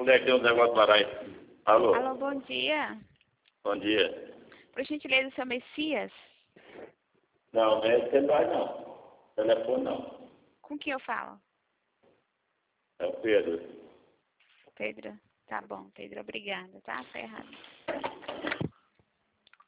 Mulher, tem um negócio para aí. Alô? Alô, bom dia. Bom dia. Por gentileza, seu Messias? Não, não é celular não. Telefone não. Com quem eu falo? É o Pedro. Pedro? Tá bom, Pedro, obrigada, tá? Tá errado.